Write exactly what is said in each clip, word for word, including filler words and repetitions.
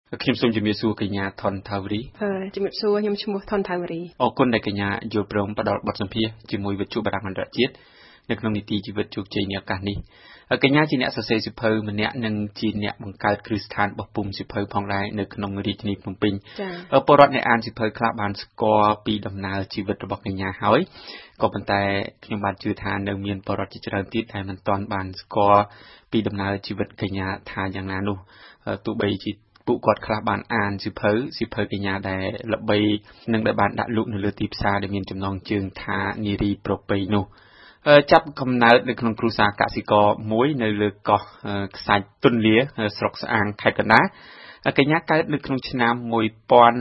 ខ្ញុំសូមជំរាបសួរកញ្ញាថនថាវរីអឺជំរាបសួរខ្ញុំឈ្មោះថនថាវរីអរគុណដែលកញ្ញាយល់ព្រមផ្ដល់បទសម្ភាសន៍ជាមួយវិទ្យុបារាំងអន្តរជាតិនៅក្នុងនីតិជីវិតជោគជ័យនេះឱកាសនេះកញ្ញាជាអ្នកសរសេរសៀវភៅម្នាក់និងជាអ្នកបង្កើតគ្រឹះស្ថានបោះពុម្ពសៀវភៅផងដែរនៅក្នុងរាជធានីភ្នំពេញពលរដ្ឋអ្នកអានសៀវភៅខ្លះបានស្គាល់ពីដំណើរជីវិតរបស់កញ្ញាហើយក៏ប៉ុន្តែខ្ញុំបានជឿថានៅមានពលរដ្ឋជាច្រើនទៀតដែលមិនទាន់បានស្គាល់ពីដំណើរជីវិតកញ្ញាថាយ៉ាងណានោះទោះបីជាពួកគាត់ខ្លះបានអានសៀវភៅសៀវភៅកញ្ញាដែលល្បីនិងដែលបានដាក់លក់នៅលើទីផ្សារដែលមានចំណងជើងថានារីប្រពៃនោះចាប់កំណើតនៅក្នុងគ្រួសារកសិករមួយនៅលើកោះខ្សាច់ទុនលាស្រុកស្អាងខេត្តកណ្ដាលកញ្ញាកើតនៅក្នុងឆ្នាំmột nghìn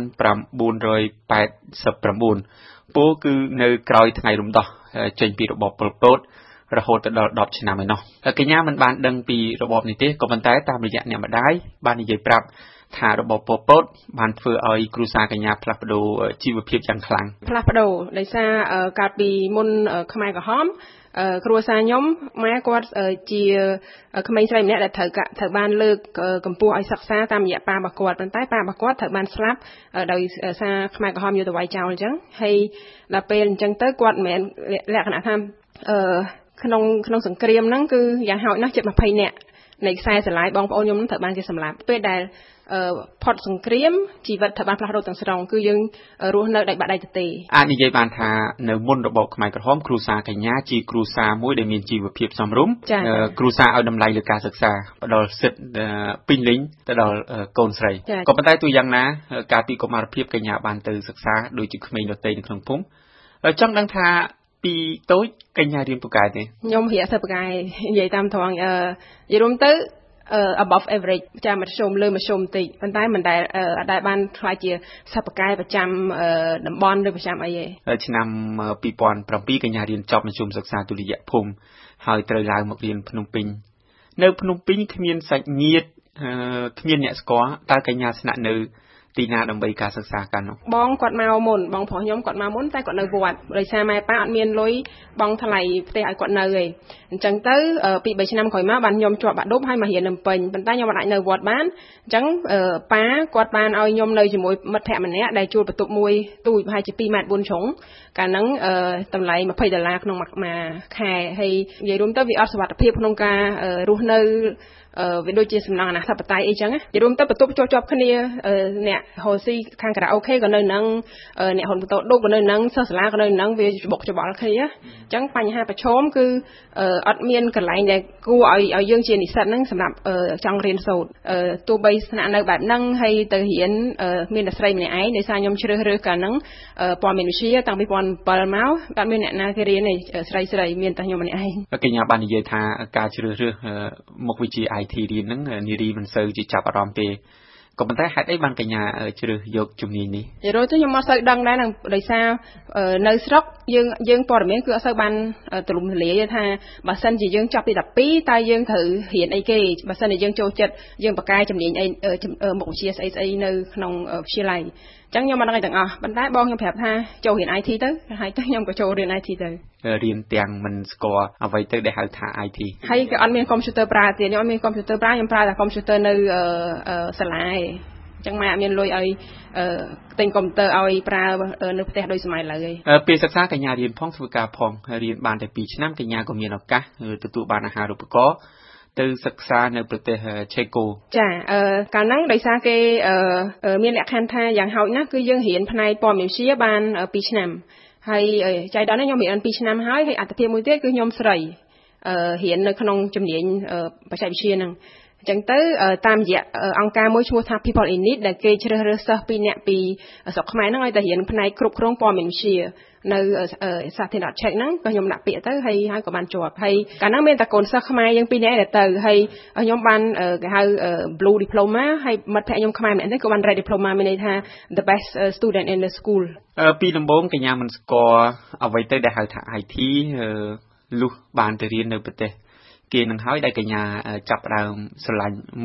chín trăm tám mươi chínពោលគឺនៅក្រោយថ្ងៃរំដោះចេញពីរបបប៉ុលពតរហូតដល់ដប់ឆ្នាំឯណោះកញ្ញាមិនបានដឹងពីរបបនេះទេក៏ប៉ុន្តែតាមរយៈអ្នកម្ដាយបាននិយាយប្រាប់ថារបបប៉ុលពតបានធ្វើឲ្យគ្រួសារកញ្ញាផ្លាស់ប្ដូរជីវភាពយ៉ាងខ្លាំងផ្លាស់ប្ដូរដោយសារកាលពីមុនខ្មែរក្រហមគ្រួសារខ្ញុំម៉ែគាត់ជាក្មេងស្រីម្នាក់ដែលត្រូវត្រូវបានលើកកម្ពស់ឲ្យសិក្សាតាមរយៈប៉ារបស់គាត់ប៉ុន្តែប៉ារបស់គាត់ត្រូវបានស្លាប់ដោយសារខ្មែរក្រហមយកទៅវាយចោលអញ្ចឹងហើយដល់ពេលអញ្ចឹងទៅគាត់មិនមែនលក្ខណៈថាអឺក្នុងក្នុងសង្គ្រាមហ្នឹងគឺយ៉ាងហោចណាស់ជិតยี่สิบនាក់នៃខ្សែស្រឡាយបងប្អូនខ្ញុំត្រូវបានគេសម្លាប់ពេលដែលផុតសង្គ្រាមជីវិតត្រូវបានផ្លាស់ប្ដូរទាំងស្រុងគឺយើងរស់នៅដោយបាក់ដៃទទេអាចនិយាយបានថានៅមុនរបបខ្មែរក្រហមគ្រួសារកញ្ញាជាគ្រួសារមួយដែលមានជីវភាពសមរម្យគ្រួសារឲ្យតម្លៃលើការសិក្សាផ្ដល់សិទ្ធិពេញលេញទៅដល់កូនស្រីក៏ប៉ុន្តែទោះយ៉ាងណាកាលពីកុមារភាពកញ្ញាបានទៅសិក្សាដូចជាក្មេងដទៃនៅក្នុងភូមិចង់ដឹងថាពីតូចកញ្ញារៀនពូកែទេខ្ញុំរៀនសិស្សពូកែនិយាយតាមត្រង់អឺនិយាយរួមទៅabove average ចាំមធ្យមលើមធ្យមតិចប៉ុន្តែមិនដែលអត់ដែលបានខ្លាចជាសិស្សពូកែប្រចាំតំបន់ឬប្រចាំអីទេឆ្នាំtwo thousand sevenកញ្ញារៀនចប់មធ្យមសិក្សាទុតិយភូមិហើយត្រូវឡើងមករៀនភ្នំពេញនៅភ្នំពេញគ្មានសាច់ញាតិគ្មានអ្នកស្គាល់តើកញ្ញាស្នាក់នៅទីណាដើម្បីការសិក្សាកាលនោះបងគាត់មកមុនបងប្រុសខ្ញុំគាត់មកមុនតែគាត់នៅវត្តដោយសារម៉ែប៉ាអត់មានលុយបងថ្លៃផ្ទះឲ្យគាត់នៅទេអញ្ចឹងទៅពី3ឆ្នាំក្រោយមកបានខ្ញុំជាប់បាក់ឌុបហើយមករៀននៅពេញប៉ុន្តែខ្ញុំមិនអាចនៅវត្តបានអញ្ចឹងប៉ាគាត់បានឲ្យខ្ញុំនៅជាមួយមិត្តភក្តិម្នាក់ដែលជួលបន្ទប់មួយទូចប្រហែលជាtwoម៉ែត្រfourជ្រុងកាលហ្នឹងតម្លៃtwentyដុល្លារក្នុងមួយខែហើយនិយាយរួមទៅវាអត់សុវត្ថិភាពក្នុងការរស់នៅវាដូចជាសំណងអនាធិបតេយ្យអីចឹងនិយាយរួមទៅបន្ទប់ជាប់ជាប់គ្នាអ្នកហូស៊ីខាងការ៉ាអូខេក៏នៅនឹងអ្នកហ៊ុនបន្ទោដុកក៏នៅនឹងសិស្សសាលាក៏នៅនឹងវាច្បុកច្បល់គ្នាអញ្ចឹងបញ្ហាប្រឈមគឺអត់មានកន្លែងដែលគួរឲ្យឲ្យយើងជានិស្សិតហ្នឹងសម្រាប់ចង់រៀនសូត្រទោះបីស្នាក់នៅបែបហ្នឹងហើយទៅរៀនមានតែស្រីម្នាក់ឯងដោយសារខ្ញុំជ្រើសរើសកាលហ្នឹងព័ត៌មានវិទ្យាតាំងពីtwo thousand sevenមកអត់មានអ្នកណាគេរៀនទេស្រីស្រីមានតែខ្ញុំម្នាក់ឯងកញ្ញាបាននិយាយថាការជ្រើសរើសមុខវិជ្ជា ไอ ที រៀនហ្នឹងនារីមិនសូវជាចាប់អារម្មណ៍ទេក៏ប៉ុន្តែហេតុអីបានកញ្ញាជ្រើសយកជំនាញនេះនិយាយទៅខ្ញុំអត់សូវដឹងដែរនឹងដោយសារនៅស្រុកយើងយើងព័ត៌មានគឺអត់សូវបានទូលំទូលាយថាបើសិនជាយើងចប់ទីtwelveតើយើងត្រូវរៀនអីគេបើសិនជាយើងចូលចិត្តយើងបកកែជំនាញអីមុខវិជ្ជាស្អីស្អីនៅក្នុងវិទ្យាល័យអញ្ចឹងខ្ញុំមិនដឹងអីទាំងអស់ប៉ុន្តែបងខ្ញុំប្រាប់ថាចូលរៀន ไอ ที ទៅហើយទៅខ្ញុំក៏ចូលរៀន ไอ ที ទៅរៀនទាំងមិនស្គាល់អ្វីទៅដែលហៅថា ไอ ทีហើយក៏អត់មានកុំព្យូទ័រប្រើទៀតខ្ញុំអត់មានកុំព្យូទ័រប្រើខ្ញុំប្រើតែកុំព្យូទ័រនៅសាលាឯងអញ្ចឹងម៉ែអត់មានលុយឲ្យទិញកុំព្យូទ័រឲ្យប្រើនៅផ្ទះដូចសម័យឥឡូវឯងពេលសិក្សាកញ្ញារៀនផងធ្វើការផងរៀនបានតែtwoឆ្នាំកញ្ញាក៏មានឱកាសទទួលបានអាហារូបករណ៍ទៅសិក្សានៅប្រទេសឆេកូចាអឺកាលហ្នឹងដោយសារគេមានលក្ខខណ្ឌថាយ៉ាងហោចណាស់គឺយើងរៀនផ្នែកព័ត៌មានវិទ្យាបានtwoឆ្នាំហើយចៃដន្យខ្ញុំរៀនtwoឆ្នាំហើយហើយអត្ថភាពមួយទៀតគឺខ្ញុំស្រីអឺរៀននៅក្នុងជំនាញបច្ចេកវិទ្យាហ្នឹងអញ្ចឹងទៅតាមរយៈអង្គការមួយឈ្មោះថា People in Need ដែលគេជ្រើសរើសសិស្សពីរនាក់ពីស្រុកខ្មែរហ្នឹងឲ្យទៅរៀនផ្នែកគ្រប់គ្រងព័ត៌មានវិទ្យានៅសាធារណរដ្ឋឆេកហ្នឹងក៏ខ្ញុំដាក់ពាក្យទៅហើយហើយក៏បានជាប់ហើយកាលហ្នឹងមានតែកូនសិស្សខ្មែរយើងពីរនាក់ដែលទៅហើយខ្ញុំបានគេហៅ Blue Diploma ហើយមិត្តភក្តិខ្ញុំខ្មែរម្នាក់ទៀតក៏បាន Red Diploma មានន័យថា the best student in the school ពីដំបូងកញ្ញាមិនស្គាល់អ្វីទៅដែលហៅថា ไอ ที លុះបានទៅរៀននៅប្រទេសគេនឹងហើយដែលកញ្ញាចាប់ផ្ដើមស្រឡាញ់មុខជ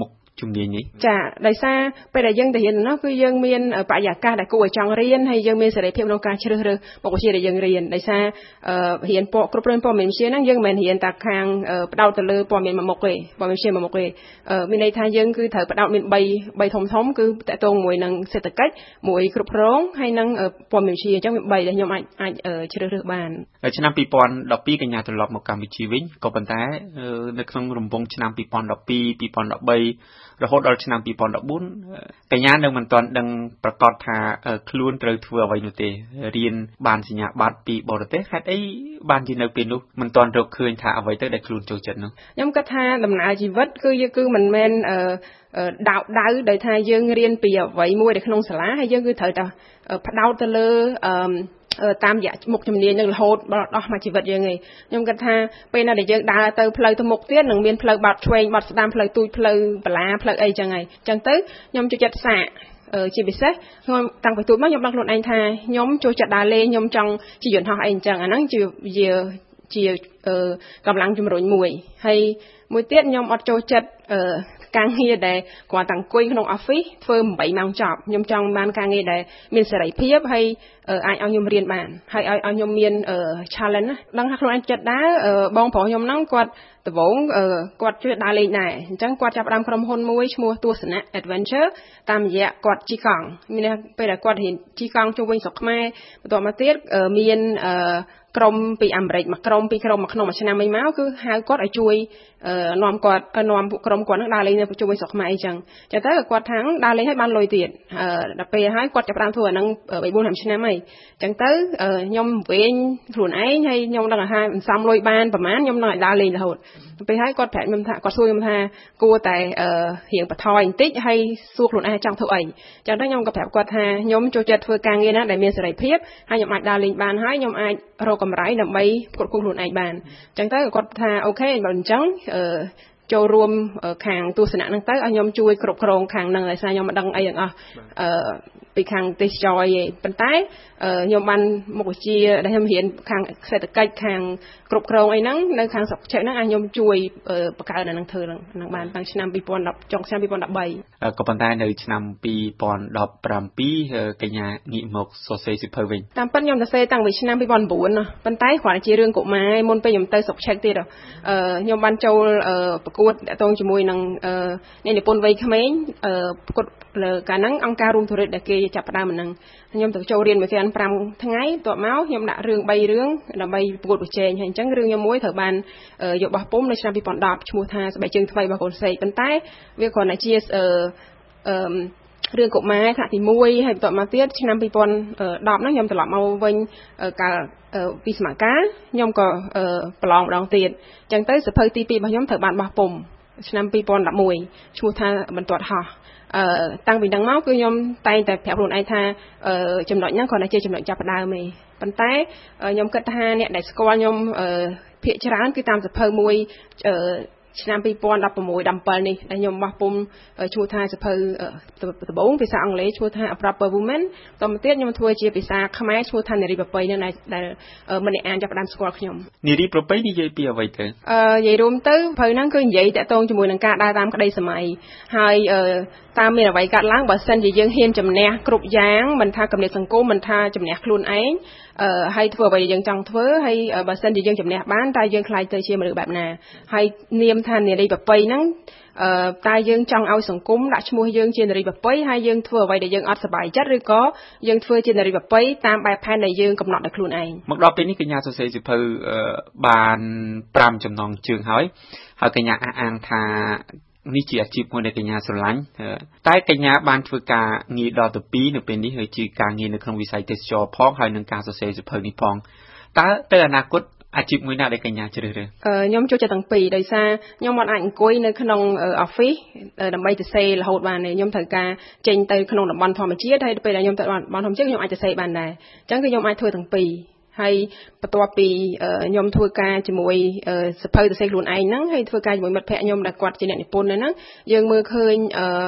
ជំនាញនេះចាដោយសារពេលដែលយើងទៅរៀននោះគឺយើងមានបរិយាកាសដែលគួរឲ្យចង់រៀនហើយយើងមានសេរីភាពក្នុងការជ្រើសរើសមុខវិជ្ជាដែលយើងរៀនដោយសាររៀនព័ត៌គ្រប់គ្រងព័ត៌មានវិទ្យាហ្នឹងយើងមិនមែនរៀនតែខាងផ្ដោតទៅលើព័ត៌មានមួយមុខទេព័ត៌មានវិទ្យាមួយមុខទេមានន័យថាយើងគឺត្រូវផ្ដោតមាន3 3ធំធំគឺតកតងមួយនឹងសេដ្ឋកិច្ចមួយគ្រប់គ្រងហើយនឹងព័ត៌មានវិទ្យាអញ្ចឹងមាន3ដែលខ្ញុំអាចអាចជ្រើសរើសបានឆ្នាំពីរពាន់ដប់ពីរកញ្ញាត្រឡប់មកកម្ពុជាវិញក៏ប៉ុន្តែនៅក្នុងរង្វង់ឆ្នាំពីរពាន់ដប់ពីរ ពីរពាន់ដប់បីរហូតដល់ឆ្នាំពីរពាន់ដប់បួនកញ្ញានៅមិនទាន់ដឹងប្រកាសថាខ្លួនត្រូវធ្វើអ្វីនោះទេរៀនបានសញ្ញាបត្រពីបរទេសហេតុអីបានជានៅពេលនោះមិនទាន់រកឃើញថាអ្វីទៅដែលខ្លួនចូលចិត្តនោះខ្ញុំគិតថាដំណើរជីវិតគឺគឺមិនមែនដៅដៅដោយថាយើងរៀនពីអ្វីមួយនៅក្នុងសាលាហើយយើងគឺត្រូវតែផ្ដោតទៅលើតាមរយៈមុខជំនាញនឹងរហូតដល់មួយជីវិតយើងឯងខ្ញុំគិតថាពេលណាដែលយើងដើរទៅផ្លូវទៅមុខទៀតនឹងមានផ្លូវបាត់ឆ្វេងបាត់ស្ដាំផ្លូវទូចផ្លូវបលាផ្លូវអីចឹងហើយចឹងទៅខ្ញុំចូលចិត្តសាកជាពិសេសខ្ញុំតាំងពីទូចមកខ្ញុំដឹងខ្លួនឯងថាខ្ញុំចូលចិត្តដើរលេងខ្ញុំចង់ជាយន្តហោះអីអញ្ចឹងអាហ្នឹងជាជាជាកម្លាំងជំរុញមួយហើយមួយទៀតខ្ញុំអត់ចូលចិត្តការងារដែលគ្រាន់តែអង្គុយក្នុង office ធ្វើeightម៉ោងចប់ខ្ញុំចង់បានការងារដែលមានសេរីភាពហើយអាចឲ្យខ្ញុំរៀនបានហើយឲ្យឲ្យខ្ញុំមាន challenge ណាដឹងថាខ្លួនឯងចិត្តដែរបងប្រុសខ្ញុំហ្នឹងគាត់ដំបូងគាត់ជួយដើរលេងដែរអញ្ចឹងគាត់ចាប់ផ្ដើមក្រុមហ៊ុនមួយឈ្មោះទស្សនៈ Adventure តាមរយៈគាត់ជិះកង់មានពេលដែលគាត់រៀនជិះកង់ជុំវិញស្រុកខ្មែរបន្ទាប់មកទៀតមានក្រុមពីអាមេរិកមកក្រុមពីក្រុមមកក្នុងមួយឆ្នាំអីមកគឺហៅគាត់ឲ្យជួយនាំគាត់នាំពួកក្រុមគាត់នឹងដើរលេងនៅជុំវិញស្រុកខ្មែរអីចឹងចឹងទៅគាត់ថាដើរលេងឲ្យបានលុយទៀតដល់ពេលហើយគាត់ចាប់ផ្ដើមធ្វើអាហ្នឹងបីបួនហាំឆ្នាំហើយចឹងទៅខ្ញុំវិញខ្លួនឯងហើយខ្ញុំដឹងថាសន្សំលុយបានប្រហែលខ្ញុំនឹងឲ្យដើរលេងរហូតពេលហើយគាត់ប្រាប់ខ្ញុំថាគាត់សួរខ្ញុំថាគួរតែរៀងបន្ថយបន្តិចហើយសួរខ្លួនឯងចង់ធ្វើអីចឹងទៅខ្ញុំក៏ប្រាប់គាត់ថាខ្ញុំចូលចិត្តធ្វើការងារណាដែលមានសេរីភាពហើយខ្ញុំអាចដើរលេងបានហើយខ្ញុំអាចរកកម្រៃដើម្បីផ្គត់ផ្គង់ខ្លួនឯងបានចឹងទៅគាត់ថាអូខេបើអញ្ចឹងចូលរួមខាងទស្សនៈហ្នឹងទៅឲ្យខ្ញុំជួយគ្រប់គ្រងខាងហ្នឹងដោយសារខ្ញុំមិនដឹងអីទាំងអស់ពីខាងទេសចរឯងប៉ុន្តែខ្ញុំបានមុខវិជ្ជាដែលខ្ញុំរៀនខាងសេដ្ឋកិច្ចខាងគ្រប់គ្រងអីហ្នឹងនៅខាងស្រុកចេះហ្នឹងឲ្យខ្ញុំជួយបង្កើតអាហ្នឹងធ្វើហ្នឹងបានតាំងឆ្នាំtwo thousand tenចុងឆ្នាំtwo thousand thirteen ក៏ប៉ុន្តែនៅឆ្នាំtwo thousand seventeenកញ្ញាងាកមកសរសេរសៀវភៅវិញតាមពិតខ្ញុំសរសេរតាំងពីឆ្នាំtwo thousand nineណាប៉ុន្តែគ្រាន់តែជារឿងកុមារមុនពេលខ្ញុំទៅស្រុកឆែកទៀតខ្ញុំបានចូលប្រកួតតាក់ទងជាមួយនឹងអ្នកនិពន្ធវ័យក្មេងប្រកួតលើកាលហ្នឹងអង្គការរួមធុរកិច្ចដែលគេចាប់ផ្ដើមអាហ្នឹងខ្ញុំទៅចូលរៀនមួយថ្ងៃfiveថ្ងៃបន្ទាប់មកខ្ញុំដាក់រឿងthreeរឿងដើម្បីប្រកួតប្រជែងហើយអញ្ចឹងរឿងខ្ញុំមួយត្រូវបានយកបោះពុម្ពនៅឆ្នាំtwo thousand tenឈ្មោះថាស្បែកជើងថ្មីរបស់កូនសេកប៉ុន្តែវាគ្រាន់តែជាអឺអឺរឿងកុមារថ្នាក់ទីoneហើយបន្ទាប់មកទៀតឆ្នាំtwo thousand tenហ្នឹងខ្ញុំត្រឡប់មកវិញកាលពីសមាការខ្ញុំក៏ប្រឡងម្ដងទៀតអញ្ចឹងទៅសៀវភៅទីtwoរបស់ខ្ញុំត្រូវបានបោះពុម្ពឆ្នាំtwo thousand elevenឈ្មោះថាបន្ទាត់ហោះអឺតាំងពីហ្នឹងមកគឺខ្ញុំតែងតែប្រាប់ខ្លួនឯងថាចំណុចហ្នឹងគ្រាន់តែជាចំណុចចាប់ផ្ដើមទេប៉ុន្តែខ្ញុំគិតថាអ្នកដែលស្គាល់ខ្ញុំភាគច្រើនគឺតាមសៀវភៅមួយឆ្នាំtwo thousand sixteen seventeenនេះដែលខ្ញុំបោះពុម្ពឈ្មោះថាសៀវភៅដំបូងភាសាអង់គ្លេសឈ្មោះថា A Proper Woman តទៅទៀតខ្ញុំធ្វើជាភាសាខ្មែរឈ្មោះថានារីប្រពៃហ្នឹងដែលម្នាក់អានចាប់ផ្ដើមស្គាល់ខ្ញុំនារីប្រពៃនិយាយពីអ្វីទៅអឺនិយាយរួមទៅភៅហ្នឹងគឺនិយាយតាក់ទងជាមួយនឹងការដើរតាមក្តីសម័យហើយតាមមានអ្វីកើតឡើងបើសិនជាយើងហ៊ានជំនះគ្រប់យ៉ាងមិនថាគំនិតសង្គមមិនថាជំនះខ្លួនឯងអឺហើយធ្វើអ្វីដែលយើងចង់ធ្វើហើយបើសិនជាយើងជំនះបានតើយើងខ្លាចទៅជាមនុស្សបែបណាហើយនាមថានារីប្រពៃហ្នឹងអឺតើយើងចង់ឲ្យសង្គមដាក់ឈ្មោះយើងជានារីប្រពៃហើយយើងធ្វើអ្វីដែលយើងអត់សប្បាយចិត្តឬក៏យើងធ្វើជានារីប្រពៃតាមបែបផែនដែលយើងកំណត់ដោយខ្លួនឯងមកដល់ពេលនេះកញ្ញាសរសេរសៀវភៅបានfiveចំណងជើងហើយហើយកញ្ញាអះអាងថានេះជាអាជីពមួយដែលកញ្ញាស្រឡាញ់តែកញ្ញាបានធ្វើការងារដល់ទៅtwoនៅពេលនេះហើយជាការងារនៅក្នុងវិស័យទេសចរផងហើយនឹងការសរសេរសៀវភៅនេះផងតើទៅអនាគតអាជីពមួយណាដែលកញ្ញាជ្រើសរើសអឺខ្ញុំចូលចិត្តទាំងពីរដោយសារខ្ញុំមិនអាចអង្គុយនៅក្នុង office ដើម្បីសរសេររហូតបានទេខ្ញុំត្រូវការចេញទៅក្នុងតំបន់ធម្មជាតិហើយពេលដែលខ្ញុំទៅតំបន់ធម្មជាតិខ្ញុំអាចសរសេរបានដែរអញ្ចឹងគឺខ្ញុំអាចធ្វើទាំងពីរហើយបន្ទាប់ពីខ្ញុំធ្វើការជាមួយសភៅសរសេរខ្លួនឯងហ្នឹងហើយធ្វើការជាមួយមិត្តភ័ក្ដិខ្ញុំដែលគាត់ជាអ្នកនិពន្ធហ្នឹងយើងមើលឃើញ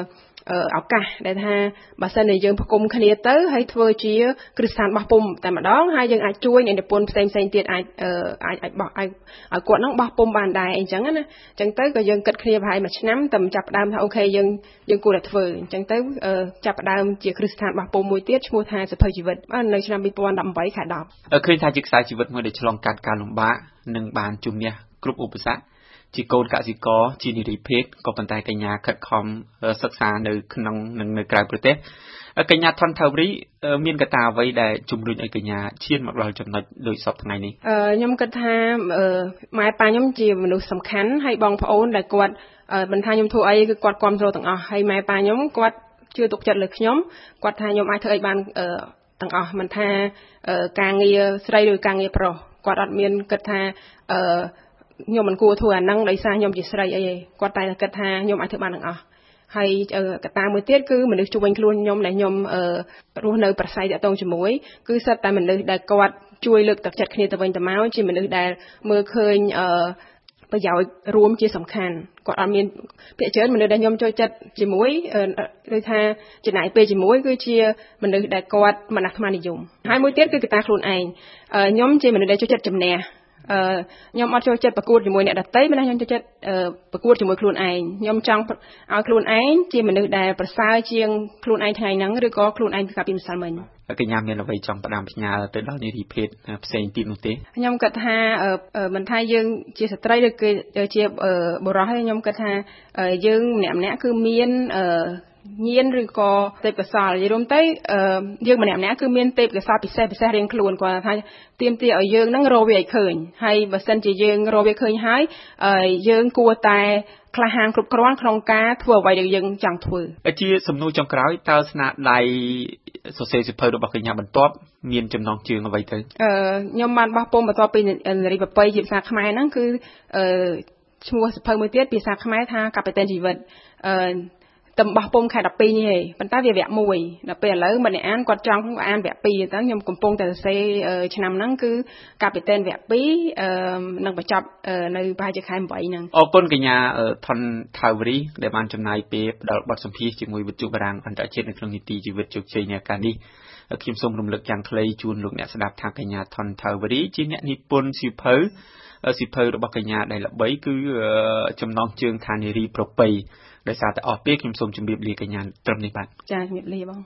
ឱកាសដែលថាបើសិនជាយើងផ្គុំគ្នាទៅហើយធ្វើជាគ្រឹះស្ថានបោះពុម្ពតែម្ដងហើយយើងអាចជួយអ្នកនិពន្ធផ្សេងផ្សេងទៀតអាចអាចអាចបោះឲ្យគាត់ហ្នឹងបោះពុម្ពបានដែរអញ្ចឹងណាអញ្ចឹងទៅក៏យើងគិតគ្នាប្រហែលមួយឆ្នាំតែចាប់ផ្ដើមថាអូខេយើងយើងគួរតែធ្វើអញ្ចឹងទៅចាប់ផ្ដើមជាគ្រឹះស្ថានបោះពុម្ពមួយទៀតឈ្មោះថាសិភៅជីវិតនៅឆ្នាំtwo thousand eighteenខែten ឃើញថាជាខ្សែជីវិតមួយដែលឆ្លងកាត់ការលំបាកនិងបានជំនះគ្រប់ឧបសគ្គជាកូនកសិករជានារីភេទក៏ប៉ុន្តែកញ្ញាខិតខំសិក្សានៅក្នុងនិងនៅក្រៅប្រទេសកញ្ញាថនថាវរីមានកត្តាអ្វីដែលជំរុញឲ្យកញ្ញាឈានមកដល់ចំណុចដូចសពថ្ងៃនេះខ្ញុំគិតថាម៉ែប៉ាខ្ញុំជាមនុស្សសំខាន់ហើយបងប្អូនដែលគាត់មិនថាខ្ញុំធ្វើអីគឺគាត់គ្រប់គ្រងទាំងអស់ហើយម៉ែប៉ាខ្ញុំគាត់ជឿទុកចិត្តលើខ្ញុំគាត់ថាខ្ញុំអាចធ្វើអីបានទាំងអស់មិនថាការងារស្រីឬការងារប្រុសគាត់អត់មានគិតថាខ្ញុំមិនគួរធ្វើអាហ្នឹងដោយសារខ្ញុំជាស្រីអីទេគាត់តែគិតថាខ្ញុំអាចធ្វើបានទាំងអស់ហើយកត្តាមួយទៀតគឺមនុស្សជុំវិញខ្លួនខ្ញុំដែលខ្ញុំរស់នៅប្រស័យតាក់ទងជាមួយគឺសិតតែមនុស្សដែលគាត់ជួយលើកទឹកចិត្តគ្នាទៅវិញទៅមកជាមនុស្សដែលមើលឃើញប្រយោជន៍រួមជាសំខាន់គាត់អត់មានភាគច្រើនមនុស្សដែលខ្ញុំចូលចិត្តជាមួយឬថាចំណាយពេលជាមួយគឺជាមនុស្សដែលគាត់មិនអាត្មានិយមហើយមួយទៀតគឺកត្តាខ្លួនឯងខ្ញុំជាមនុស្សដែលចូលចិត្តជំនះខ្ញុំអត់ចូលចិត្តប្រកួតជាមួយអ្នកដទៃប៉ុន្តែខ្ញុំចូលចិត្តប្រកួតជាមួយខ្លួនឯងខ្ញុំចង់ឲ្យខ្លួនឯងជាមនុស្សដែលប្រសើរជាងខ្លួនឯងថ្ងៃហ្នឹងឬក៏ខ្លួនឯងកាលពីម្សិលមិញកញ្ញាមានអ្វីចង់ផ្ដាំផ្ញើទៅដល់នារីភេទផ្សេងទៀតនោះទេខ្ញុំគិតថាមិនថាយើងជាស្ត្រីឬគឺជាបុរសទេខ្ញុំគិតថាយើងម្នាក់ម្នាក់គឺមានញៀនឬក៏ទេពកោសល្យនិយាយរួមទៅយើងម្នាក់ម្នាក់គឺមានទេពកោសល្យពិសេសពិសេសរៀងខ្លួនគាត់ថាទាមទារឲ្យយើងនឹងរកវាឲ្យឃើញហើយបើសិនជាយើងរកវាឃើញហើយយើងគួរតែក្លាហានគ្រប់គ្រាន់ក្នុងការធ្វើអ្វីដែលយើងចង់ធ្វើជាសំណួរចុងក្រោយតើស្នាដៃសរសេរសៀវភៅរបស់កញ្ញាបន្ទាប់មានចំណងជើងអ្វីទៅអឺខ្ញុំបានបោះពុម្ពបន្ទាប់ពីនារីប្រពៃជាភាសាខ្មែរហ្នឹងគឺអឺឈ្មោះសៀវភៅមួយទៀតភាសាខ្មែរថាកាប៉េតេនជីវិតអឺតំបោះពុំខែtwelveនេះឯងប៉ុន្តែវាវគ្គមួយដល់ពេលឥឡូវមិនអានគាត់ចង់អានវគ្គtwoទៅខ្ញុំកំពុងតែសរសេរឆ្នាំហ្នឹងគឺកាពីតែនវគ្គtwoអឺនឹងបញ្ចប់នៅប្រហែលជាខែeightហ្នឹងអរគុណកញ្ញាថនថាវរីដែលបានចំណាយពេលផ្ដល់បទសម្ភាសន៍ជាមួយវិទ្យុបារាំងអន្តរជាតិនៅក្នុងនីតិជីវិតជោគជ័យនៃឱកាសនេះខ្ញុំសូមរំលឹកយ៉ាងខ្លីជូនលោកអ្នកស្ដាប់ថាកញ្ញាថនថាវរីជាអ្នកនិពន្ធសៀវភៅសៀវភៅរបស់កញ្ញាដែលល្បីគឺចំណងជើងថានារីប្រពៃដោយសារតែអស់ពេលខ្ញុំសូមជម្រាបលាកញ្ញាត្រឹមនេះបាទចាជំរាបលាបង